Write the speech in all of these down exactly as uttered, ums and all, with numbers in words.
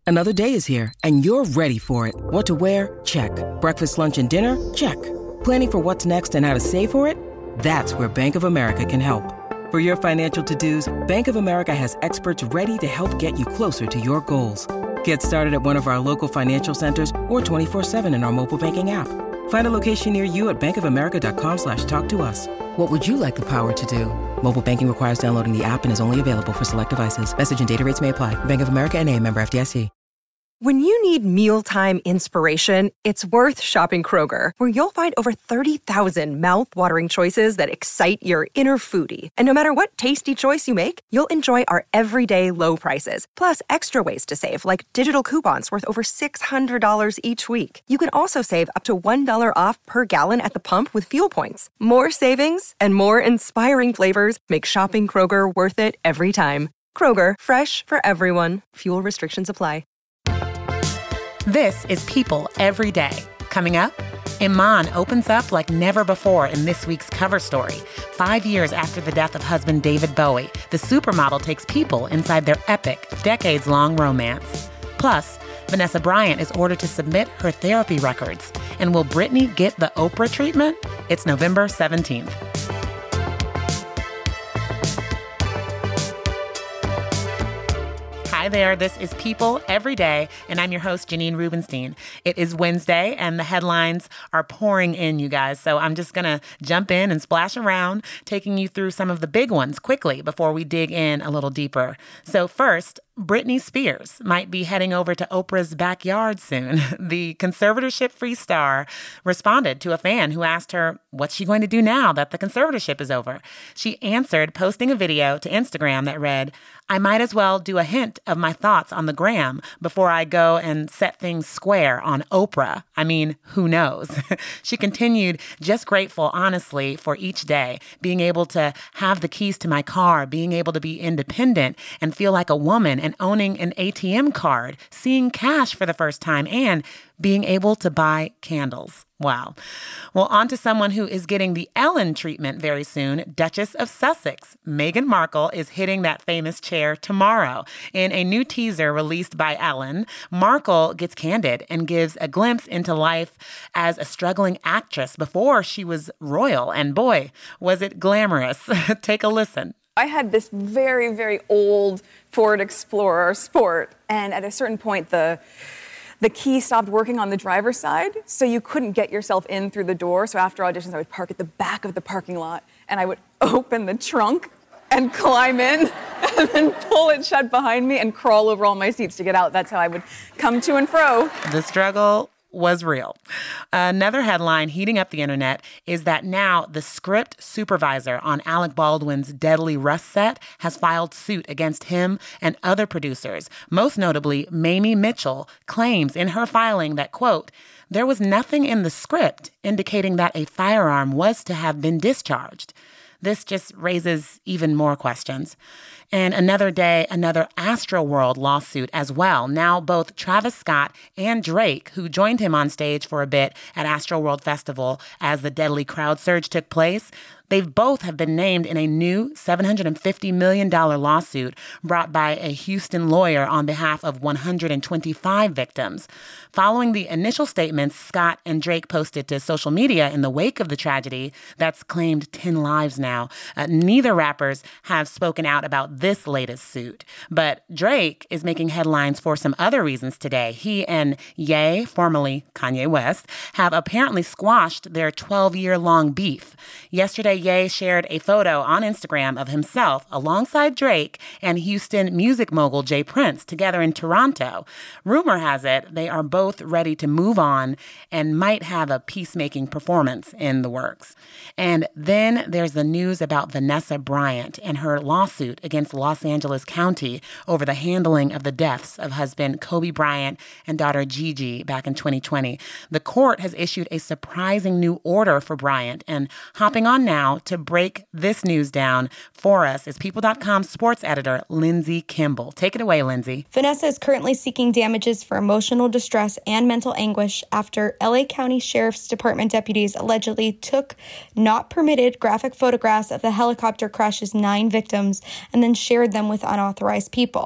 Another day is here, and you're ready for it. What to wear? Check. Breakfast, lunch, and dinner? Check. Planning for what's next and how to save for it? That's where Bank of America can help. For your financial to-dos, Bank of America has experts ready to help get you closer to your goals. Get started at one of our local financial centers or twenty-four seven in our mobile banking app. Find a location near you at bankofamerica.com slash talk to us. What would you like the power to do? Mobile banking requires downloading the app and is only available for select devices. Message and data rates may apply. Bank of America N A, member F D I C. When you need mealtime inspiration, it's worth shopping Kroger, where you'll find over thirty thousand mouth-watering choices that excite your inner foodie. And no matter what tasty choice you make, you'll enjoy our everyday low prices, plus extra ways to save, like digital coupons worth over six hundred dollars each week. You can also save up to one dollar off per gallon at the pump with fuel points. More savings and more inspiring flavors make shopping Kroger worth it every time. Kroger, fresh for everyone. Fuel restrictions apply. This is People Every Day. Coming up, Iman opens up like never before in this week's cover story. Five years after the death of husband David Bowie, the supermodel takes people inside their epic, decades-long romance. Plus, Vanessa Bryant is ordered to submit her therapy records. And will Britney get the Oprah treatment? It's November seventeenth. Hi there, this is People Every Day, and I'm your host, Janine Rubenstein. It is Wednesday, and the headlines are pouring in, you guys, so I'm just going to jump in and splash around, taking you through some of the big ones quickly before we dig in a little deeper. So first, Britney Spears might be heading over to Oprah's backyard soon. The conservatorship-free star responded to a fan who asked her, what's she going to do now that the conservatorship is over? She answered, posting a video to Instagram that read, I might as well do a hint of my thoughts on the gram before I go and set things square on Oprah. I mean, who knows? She continued, just grateful, honestly, for each day, being able to have the keys to my car, being able to be independent and feel like a woman, and owning an A T M card, seeing cash for the first time, and being able to buy candles. Wow. Well, on to someone who is getting the Ellen treatment very soon, Duchess of Sussex. Meghan Markle is hitting that famous chair tomorrow. In a new teaser released by Ellen, Markle gets candid and gives a glimpse into life as a struggling actress before she was royal. And boy, was it glamorous. Take a listen. I had this very, very old Ford Explorer Sport, and at a certain point, the the key stopped working on the driver's side, so you couldn't get yourself in through the door. So after auditions, I would park at the back of the parking lot, and I would open the trunk and climb in, and then pull it shut behind me and crawl over all my seats to get out. That's how I would come to and fro. The struggle was real. Another headline heating up the internet is that now the script supervisor on Alec Baldwin's Deadly Rust set has filed suit against him and other producers. Most notably, Mamie Mitchell claims in her filing that, quote, there was nothing in the script indicating that a firearm was to have been discharged. This just raises even more questions. And another day, another Astroworld lawsuit as well. Now both Travis Scott and Drake, who joined him on stage for a bit at Astroworld Festival as the deadly crowd surge took place, they've both have been named in a new seven hundred fifty million dollars lawsuit brought by a Houston lawyer on behalf of one hundred twenty-five victims. Following the initial statements Scott and Drake posted to social media in the wake of the tragedy that's claimed ten lives now, uh, neither rappers have spoken out about this latest suit. But Drake is making headlines for some other reasons today. He and Ye, formerly Kanye West, have apparently squashed their twelve-year-long beef. Yesterday, Ye shared a photo on Instagram of himself alongside Drake and Houston music mogul Jay Prince together in Toronto. Rumor has it they are both ready to move on and might have a peacemaking performance in the works. And then there's the news about Vanessa Bryant and her lawsuit against Los Angeles County over the handling of the deaths of husband Kobe Bryant and daughter Gigi back in twenty twenty. The court has issued a surprising new order for Bryant, and hopping on now to break this news down for us is People dot com sports editor Lindsay Kimball. Take it away, Lindsay. Vanessa is currently seeking damages for emotional distress and mental anguish after L A County Sheriff's Department deputies allegedly took not permitted graphic photographs of the helicopter crash's nine victims and then shared them with unauthorized people.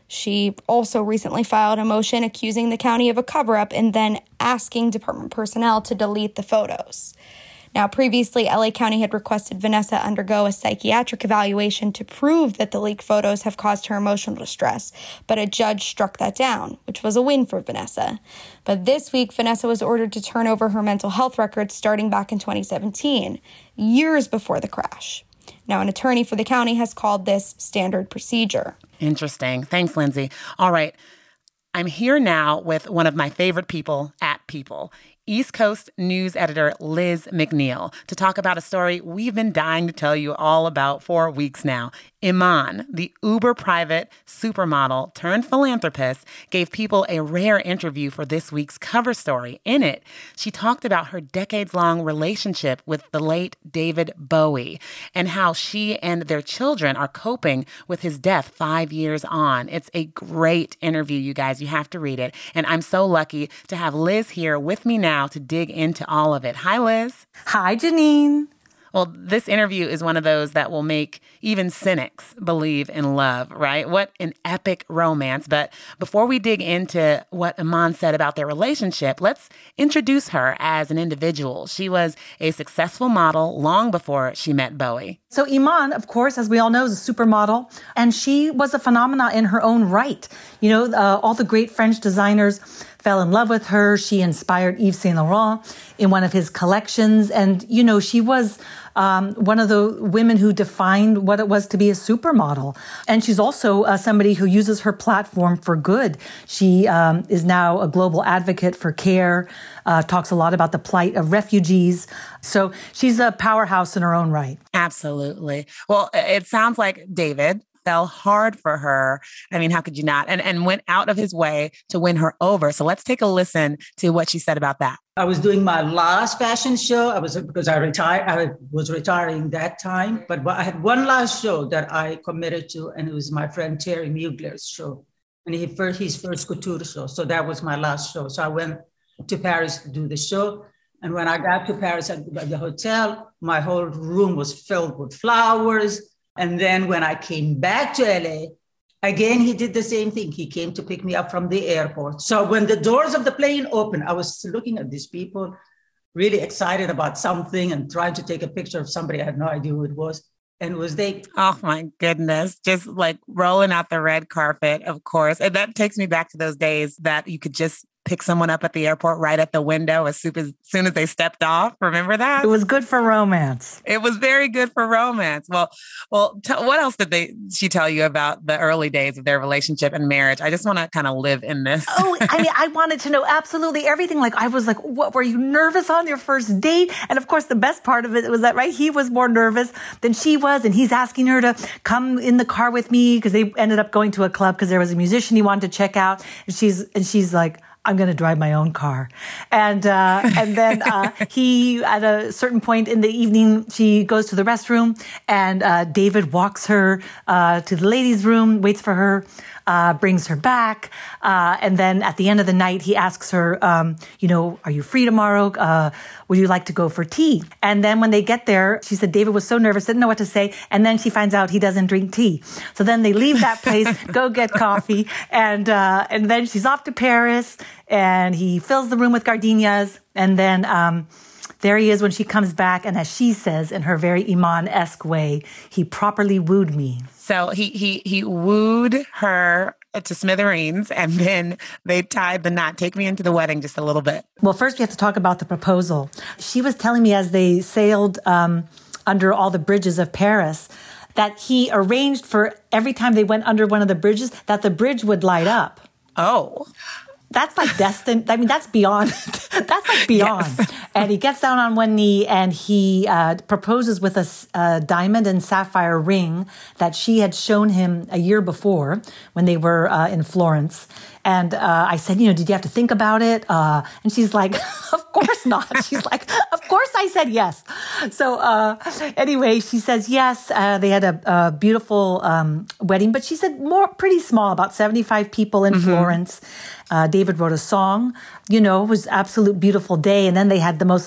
She also recently filed a motion accusing the county of a cover-up and then asking department personnel to delete the photos. Now, previously, L A County had requested Vanessa undergo a psychiatric evaluation to prove that the leaked photos have caused her emotional distress, but a judge struck that down, which was a win for Vanessa. But this week, Vanessa was ordered to turn over her mental health records starting back in twenty seventeen, years before the crash. Now, an attorney for the county has called this standard procedure. Interesting. Thanks, Lindsay. All right. I'm here now with one of my favorite people at People, East Coast news editor Liz McNeil, to talk about a story we've been dying to tell you all about for weeks now. Iman, the uber-private supermodel turned philanthropist, gave People a rare interview for this week's cover story. In it, she talked about her decades-long relationship with the late David Bowie and how she and their children are coping with his death five years on. It's a great interview, you guys. You have to read it. And I'm so lucky to have Liz here with me now to dig into all of it. Hi, Liz. Hi, Janine. Well, this interview is one of those that will make even cynics believe in love, right? What an epic romance. But before we dig into what Iman said about their relationship, let's introduce her as an individual. She was a successful model long before she met Bowie. So Iman, of course, as we all know, is a supermodel, and she was a phenomenon in her own right. You know, uh, all the great French designers fell in love with her. She inspired Yves Saint Laurent in one of his collections. And, you know, she was um, one of the women who defined what it was to be a supermodel. And she's also uh, somebody who uses her platform for good. She um, is now a global advocate for care, uh, talks a lot about the plight of refugees. So she's a powerhouse in her own right. Absolutely. Well, it sounds like David fell hard for her. I mean, how could you not? And and went out of his way to win her over. So let's take a listen to what she said about that. I was doing my last fashion show. I was because I retired. I was retiring that time, but I had one last show that I committed to, and it was my friend Terry Mugler's show, and he first his first couture show. So that was my last show. So I went to Paris to do the show. And when I got to Paris at the hotel, my whole room was filled with flowers. And then when I came back to L A, again, he did the same thing. He came to pick me up from the airport. So when the doors of the plane opened, I was looking at these people, really excited about something and trying to take a picture of somebody. I had no idea who it was. And it was they. Oh, my goodness. Just like rolling out the red carpet, of course. And that takes me back to those days that you could just pick someone up at the airport right at the window as soon as, soon as they stepped off. Remember that? It was good for romance. It was very good for romance. Well, well, t- what else did they? She tell you about the early days of their relationship and marriage? I just want to kind of live in this. Oh, I mean, I wanted to know absolutely everything. Like, I was like, what, were you nervous on your first date? And of course, the best part of it was that, right, he was more nervous than she was. And he's asking her to come in the car with me because they ended up going to a club because there was a musician he wanted to check out. And she's, and she's like, I'm going to drive my own car. And, uh, and then, uh, he, at a certain point in the evening, she goes to the restroom and, uh, David walks her, uh, to the ladies' room, waits for her, uh, brings her back. Uh, and then at the end of the night, he asks her, um, you know, are you free tomorrow? Uh, would you like to go for tea? And then when they get there, she said David was so nervous, didn't know what to say. And then she finds out he doesn't drink tea. So then they leave that place, go get coffee. And, uh, and then she's off to Paris. And he fills the room with gardenias. And then um, there he is when she comes back. And as she says in her very Iman-esque way, he properly wooed me. So he he he wooed her to smithereens, and then they tied the knot. Take me into the wedding just a little bit. Well, first we have to talk about the proposal. She was telling me as they sailed um, under all the bridges of Paris that he arranged for every time they went under one of the bridges that the bridge would light up. Oh. That's like destined. I mean, that's beyond. That's like beyond. Yes. And he gets down on one knee and he uh, proposes with a, a diamond and sapphire ring that she had shown him a year before when they were uh, in Florence. And uh, I said, you know, did you have to think about it? Uh, and she's like, of course not. She's like, of course I said yes. So uh, anyway, she says yes. Uh, they had a, a beautiful um, wedding, but she said more pretty small, about seventy-five people in mm-hmm. Florence. Uh, David wrote a song, you know, it was absolute beautiful day. And then they had the most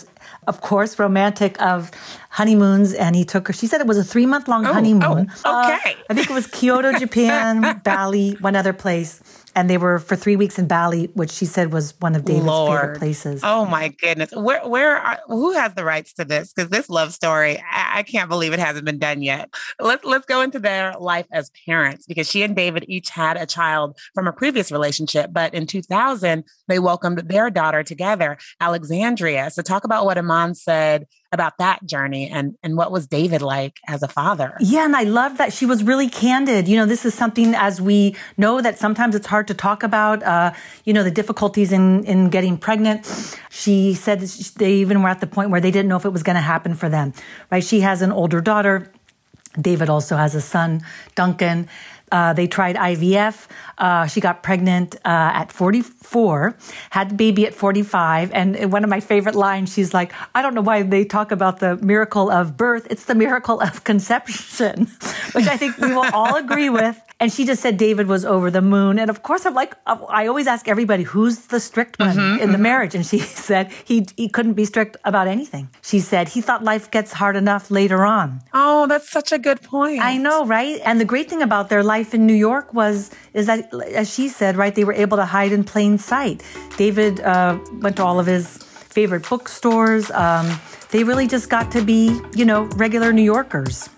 of course, romantic of honeymoons, and he took her. She said it was a three-month-long oh, honeymoon. Oh, okay. Uh, I think it was Kyoto, Japan, Bali, one other place. And they were for three weeks in Bali, which she said was one of David's Lord. favorite places. Oh my goodness. Where, where are, who has the rights to this? Because this love story, I, I can't believe it hasn't been done yet. Let's, let's go into their life as parents, because she and David each had a child from a previous relationship. But in two thousand, they welcomed their daughter together, Alexandria. So talk about what Iman said about that journey and, and what was David like as a father. Yeah, and I love that she was really candid. You know, this is something, as we know, that sometimes it's hard to talk about, uh, you know, the difficulties in, in getting pregnant. She said that they even were at the point where they didn't know if it was going to happen for them, right? She has an older daughter. David also has a son, Duncan. Uh, they tried I V F. Uh, she got pregnant uh, at forty-four, had the baby at forty-five. And one of my favorite lines, she's like, I don't know why they talk about the miracle of birth. It's the miracle of conception, which I think we will all agree with. And she just said David was over the moon. And of course, I'm like, I always ask everybody, who's the strict one mm-hmm, in the mm-hmm. marriage? And she said he he couldn't be strict about anything. She said he thought life gets hard enough later on. Oh, that's such a good point. I know, right? And the great thing about their life in New York was, is that, as she said, right, they were able to hide in plain sight. David uh, went to all of his favorite bookstores. Um, they really just got to be, you know, regular New Yorkers.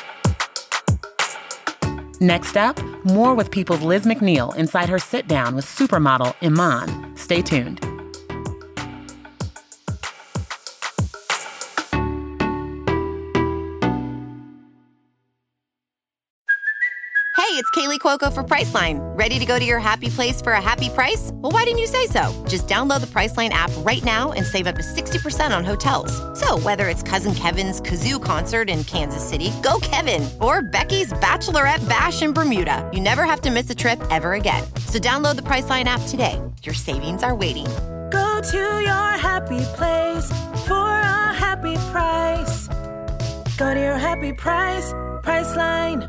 Next up, more with People's Liz McNeil inside her sit-down with supermodel Iman. Stay tuned. Hey, it's Kaylee Cuoco for Priceline. Ready to go to your happy place for a happy price? Well, why didn't you say so? Just download the Priceline app right now and save up to sixty percent on hotels. So whether it's Cousin Kevin's Kazoo Concert in Kansas City, go Kevin, or Becky's Bachelorette Bash in Bermuda, you never have to miss a trip ever again. So download the Priceline app today. Your savings are waiting. Go to your happy place for a happy price. Go to your happy price, Priceline.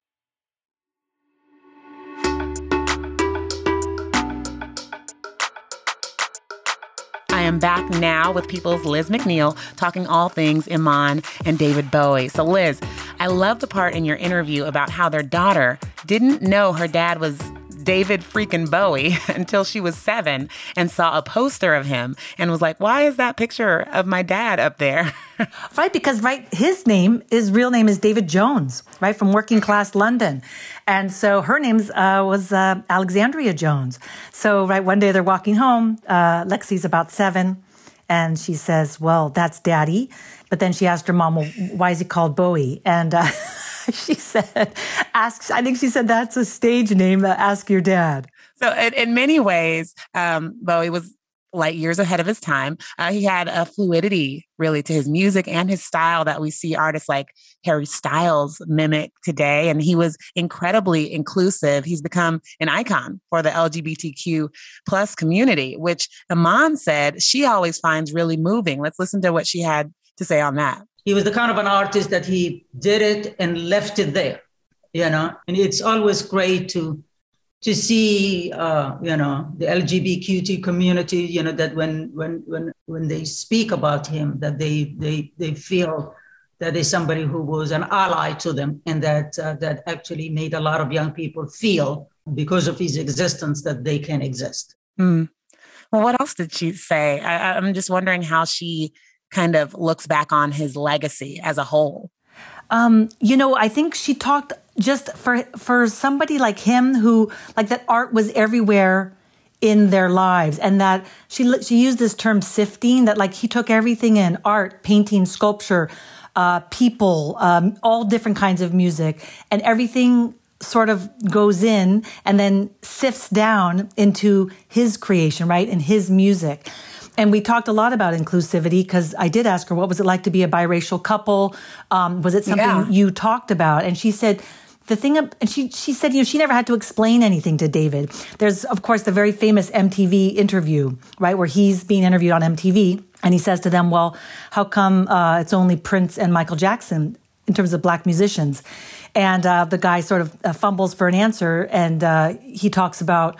I am back now with People's Liz McNeil talking all things Iman and David Bowie. So Liz, I love the part in your interview about how their daughter didn't know her dad was David freaking Bowie until she was seven and saw a poster of him and was like, why is that picture of my dad up there? Right, because, right, his name, his real name is David Jones, right, from working class London. And so her name uh, was uh, Alexandria Jones. So, right, one day they're walking home. Uh, Lexi's about seven, and she says, well, that's Daddy. But then she asked her mom, well, why is he called Bowie? And uh, she said, ask, I think she said, that's a stage name, uh, ask your dad. So in, in many ways, um, Bowie was like years ahead of his time. Uh, he had a fluidity really to his music and his style that we see artists like Harry Styles mimic today. And he was incredibly inclusive. He's become an icon for the L G B T Q plus community, which Iman said she always finds really moving. Let's listen to what she had to say on that. He was the kind of an artist that he did it and left it there, you know, and it's always great to to see, uh, you know, the L G B T Q community, you know, that when when when when they speak about him, that they they they feel that there's somebody who was an ally to them, and that uh, that actually made a lot of young people feel, because of his existence, that they can exist. Mm. Well, what else did she say? I, I'm just wondering how she kind of looks back on his legacy as a whole. Um, you know, I think she talked just for for somebody like him, who, like, that art was everywhere in their lives, and that she she used this term sifting, that like he took everything in: art, painting, sculpture, uh, people, um, all different kinds of music, and everything sort of goes in and then sifts down into his creation, right, and his music. And we talked a lot about inclusivity, because I did ask her, what was it like to be a biracial couple? Um, was it something yeah. you talked about? And she said, the thing, and she she said, you know, she never had to explain anything to David. There's, of course, the very famous M T V interview, right, where he's being interviewed on M T V, and he says to them, well, how come uh, it's only Prince and Michael Jackson in terms of Black musicians? And uh, the guy sort of uh, fumbles for an answer, and uh, he talks about,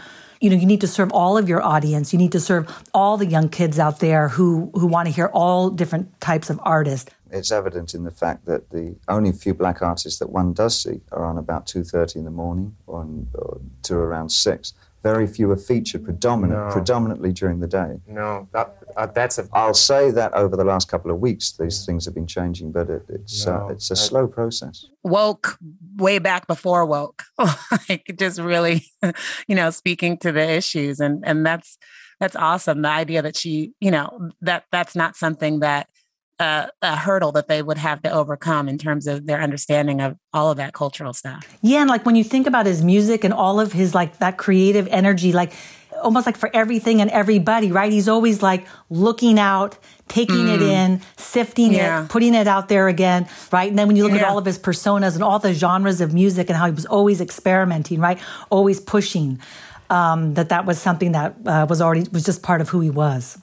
you know, you need to serve all of your audience. You need to serve all the young kids out there who, who want to hear all different types of artists. It's evident in the fact that the only few black artists that one does see are on about two thirty in the morning on, or to around six. Very few are featured predominant, no. predominantly during the day. No, that, uh, that's a... I'll say that over the last couple of weeks, these things have been changing, but it, it's no, uh, it's a I... slow process. Woke way back before woke, like just really, you know, speaking to the issues, and and that's that's awesome. The idea that she, you know, that that's not something that. Uh, a hurdle that they would have to overcome in terms of their understanding of all of that cultural stuff. Yeah, and like when you think about his music and all of his like that creative energy, like almost like for everything and everybody, right? He's always like looking out, taking mm. it in, sifting yeah. it, putting it out there again, right? And then when you look yeah. at all of his personas and all the genres of music and how he was always experimenting, right? Always pushing, um, that that was something that uh, was already, was just part of who he was.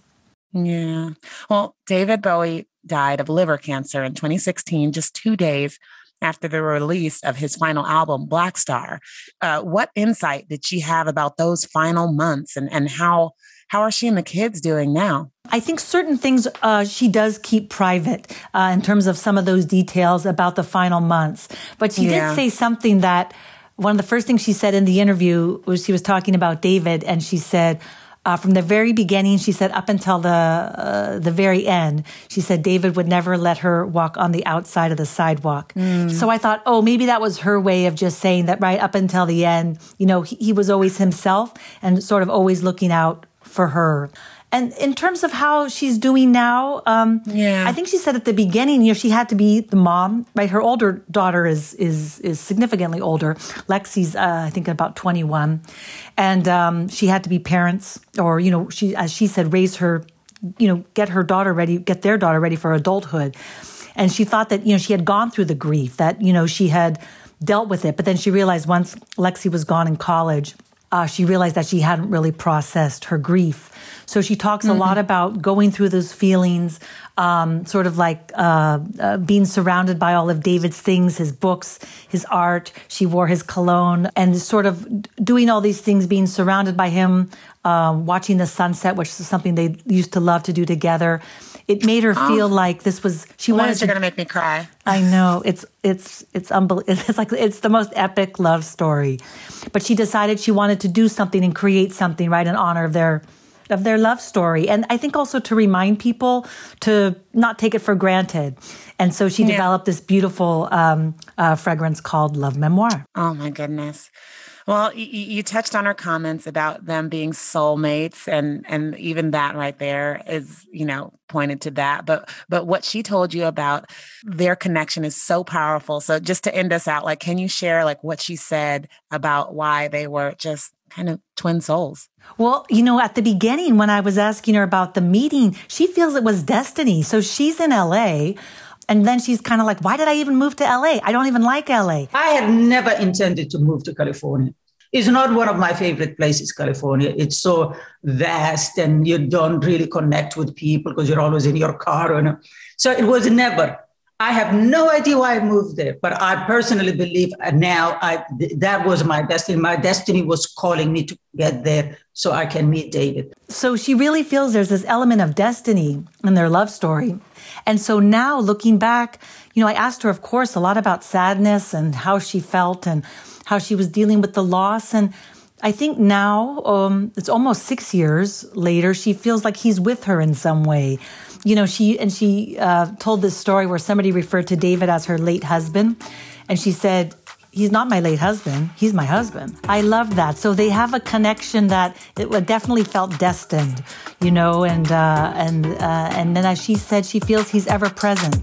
Yeah. Well, David Bowie died of liver cancer in twenty sixteen, just two days after the release of his final album, Black Star. Uh, what insight did she have about those final months, and, and how how are she and the kids doing now? I think certain things uh, she does keep private uh, in terms of some of those details about the final months. But she yeah. did say something that one of the first things she said in the interview was she was talking about David, and she said, Uh, from the very beginning, she said, up until the uh, the very end, she said David would never let her walk on the outside of the sidewalk. Mm. So I thought, oh, maybe that was her way of just saying that right up until the end, you know, he, he was always himself and sort of always looking out for her. And in terms of how she's doing now, um, yeah. I think she said at the beginning, you know, she had to be the mom, right? Her older daughter is is is significantly older. Lexi's, uh, I think, about twenty-one, and um, she had to be parents, or you know, she, as she said, raise her, you know, get her daughter ready, get their daughter ready for adulthood. And she thought that you know she had gone through the grief, that you know she had dealt with it, but then she realized once Lexi was gone in college, uh, she realized that she hadn't really processed her grief. So she talks mm-hmm. a lot about going through those feelings, um, sort of like uh, uh, being surrounded by all of David's things, his books, his art. She wore his cologne and sort of doing all these things, being surrounded by him, um, watching the sunset, which is something they used to love to do together. It made her feel oh. like this was, she Why wanted is she to- going to make me cry? I know. It's, it's, it's unbelievable. It's like, it's the most epic love story. But she decided she wanted to do something and create something, right, in honor of their of their love story. And I think also to remind people to not take it for granted. And so she yeah. developed this beautiful um, uh, fragrance called Love Memoir. Oh, my goodness. Well, you, you touched on her comments about them being soulmates, and and even that right there is, you know, pointed to that. But but what she told you about their connection is so powerful. So just to end us out, like, can you share like what she said about why they were just kind of twin souls? Well, you know, at the beginning, when I was asking her about the meeting, she feels it was destiny. So she's in L A, and then she's kind of like, why did I even move to L A? I don't even like L A. I had never intended to move to California. It's not one of my favorite places, California. It's so vast and you don't really connect with people because you're always in your car. And so it was never. I have no idea why I moved there, but I personally believe now I, that was my destiny. My destiny was calling me to get there so I can meet David. So she really feels there's this element of destiny in their love story. And so now looking back, you know, I asked her, of course, a lot about sadness and how she felt and how she was dealing with the loss. And I think now, um, it's almost six years later, she feels like he's with her in some way. You know, she and she uh, told this story where somebody referred to David as her late husband. And she said, he's not my late husband. He's my husband. I love that. So they have a connection that it definitely felt destined, you know, and uh, and uh, and then as she said, she feels he's ever present.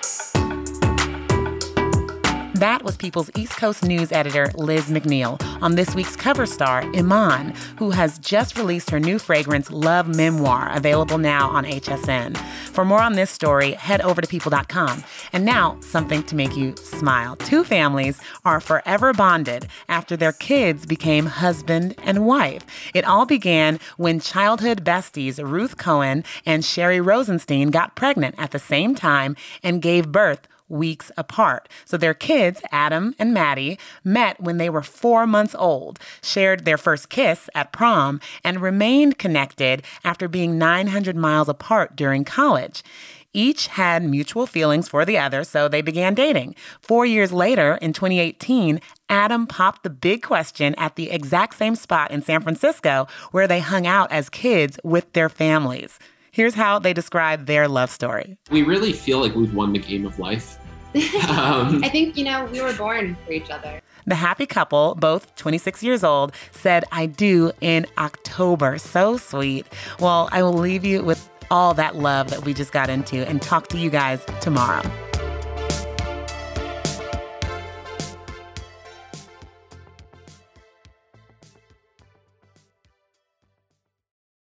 That was People's East Coast News editor, Liz McNeil, on this week's cover star, Iman, who has just released her new fragrance, Love Memoir, available now on H S N. For more on this story, head over to people dot com. And now, something to make you smile. Two families are forever bonded after their kids became husband and wife. It all began when childhood besties Ruth Cohen and Sherry Rosenstein got pregnant at the same time and gave birth weeks apart. So their kids, Adam and Maddie, met when they were four months old, shared their first kiss at prom, and remained connected after being nine hundred miles apart during college. Each had mutual feelings for the other, so they began dating. Four years later, in twenty eighteen, Adam popped the big question at the exact same spot in San Francisco where they hung out as kids with their families. Here's how they describe their love story. We really feel like we've won the game of life. Um, I think, you know, we were born for each other. The happy couple, both twenty-six years old, said "I do" in October. So sweet. Well, I will leave you with all that love that we just got into and talk to you guys tomorrow.